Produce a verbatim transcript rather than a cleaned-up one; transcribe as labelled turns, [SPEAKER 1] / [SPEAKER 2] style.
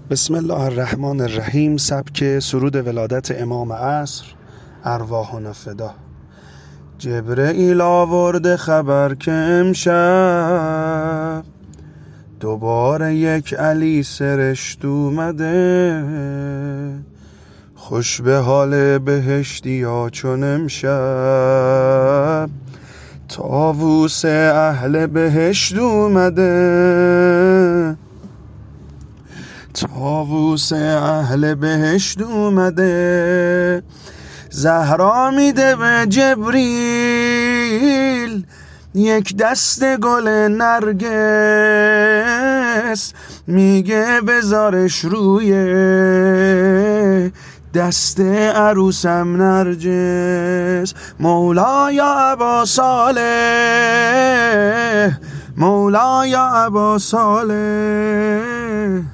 [SPEAKER 1] بسم الله الرحمن الرحیم. سبک سرود ولادت امام عصر، ارواحنا فدا. جبرئیل آورده خبر که امشب دوباره یک علی سرشت اومده، خوش به حال بهشتی ها چون امشب طاووس اهل بهشت اومده، طاووس اهل بهشت اومده. زهرا میده به جبریل یک دست گل نرگس، میگه بذارش روی دست عروسم نرجس. مولای ابا صالح، مولای ابا صالح،